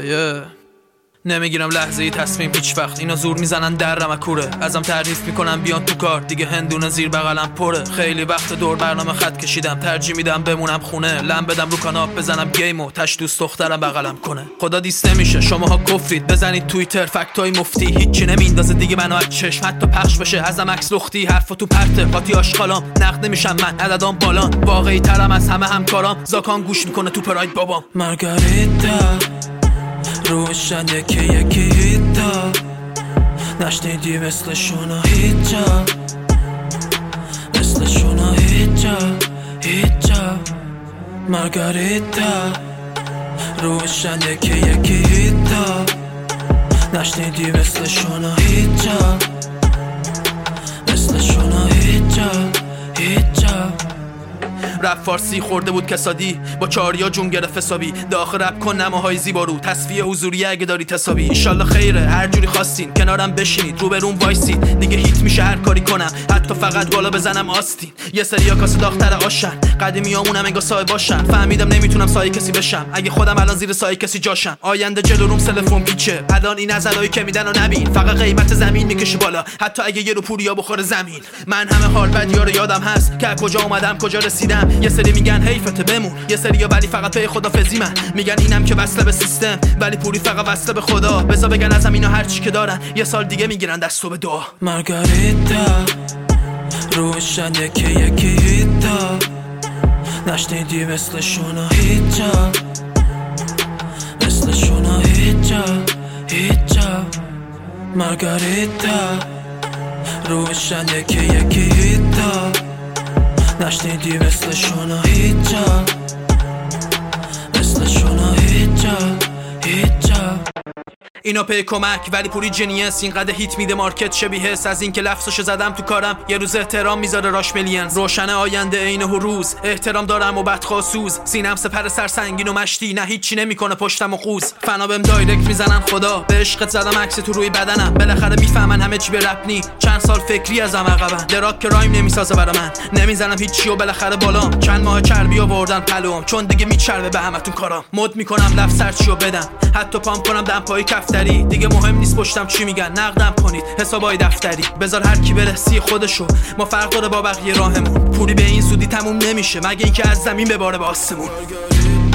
نمیگیرم لحظه ای تصمیم هیچ وقت. اینا زور میزنن درم اکوره، ازم تعریف میکنم بیان تو کار. دیگه هندونه زیر بغلم پره. خیلی وقت دور برنامه خط کشیدم، ترجیح میدم بمونم خونه. لم بدم رو کاناپ بزنم گیمو، تش دوست دخترم بغلم کنه. خدا دیست نمیشه شماها کفرید، بزنید توییتر فکتای مفتی. هیچی نمیندازه دیگه منو از چشم، حتی پخش بشه ازم عکس لختی. حرفا تو پرته قاطی آشغالام، نقد نمیشم من عددام بالان. واقعی ترم از همه همکارام، زاکان گوش میکنه تو پراید بابام. مارگاریتا روشن یکی یکی هیتا، نشنیدی مثلشونا هیچا، مثلشونا هیچا هیچا. مارگاریتا روشن یکی یکی هیتا، نشنیدی مثلشونا هیچا، مثلشونا هیچا هیچا. رپ فارسی خورده بود کسادی، با چاریا جون گرفت حسابی. داخل رپ کن نماهای زیبا رو، تصفیه حضوری اگه داری حسابی. انشالله خیره هر جوری خواستین، کنارم بشینید رو بروم وایسید. دیگه هیت میشه هر کاری کنم، حتی فقط بالا بزنم آستین. یه سریا کاسه داغ‌تر آشن، قدیمیامونم انگار صاحب باشن. فهمیدم نمیتونم سایه کسی بشم، اگه خودم الان زیر سایه کسی جاشم. آینده جلو روم تلفن پیچه، الان این نظرایی که میدن و نبین. فقط قیمت زمین میکشه بالا، حتی اگه یه رو پوریا بخوره زمین. من همه حال بدیا رو یادم هست که کجا اومدم کجا رسیدم. یه سری میگن حیفته بمون، یه سریا ولی فقط پی خدافظی من. میگن اینم که وصله به سیستم، ولی پوری فقط وصله به خدا. بذار بگن ازم اینا هر چی که دارن، یه سال دیگه میگیرن دستو به دعا. مارگاریتا روشن یکی یکی هیتا، نشنیدی مثلشونا هیچا، مثلشونا هیچا هیچا. مارگاریتا روشن یکی یکی هیتا، نشنیدی مثلشونا هیچا، مثلشونا هیچا هیچا. اینا پی کمک ولی پوری جنیس، اینقدر هیت میده مارکت شبیه حس. از این که لفظشو زدم تو کارم، یه روز احترام میذاره راش ملینز. روشن آینده عین روز، احترام دارم و بدخواسوز. سینم سپر سرسنگین و مشتی، نه هیچی نمیکنه پشتم و خوز. فنا بهم دایرکت میزنن خدا، به عشقت زدم عکس تو روی بدنم. بالاخره میفهمن همه چی به رپ نی، چند سال فکری ازم عقبن. دراک که رایم نمیسازه برا من، نمیزنم هیچی و بالاخره بالام. چند ماه چربی آوردن پلوام، چون دیگه میچربه به همتون کارام. مد میکنم لفظ سرچیو بدم، حتی پامپ کنم دم پای کفتری. دیگه مهم نیست پشتم چی میگن، نقدم کنید حسابای دفتری. بذار هر کی بره سی خودشو، ما فرق داره با بقیه راهمون. پوری به این زودی تموم نمیشه، مگه اینکه از زمین بباره به آسمون.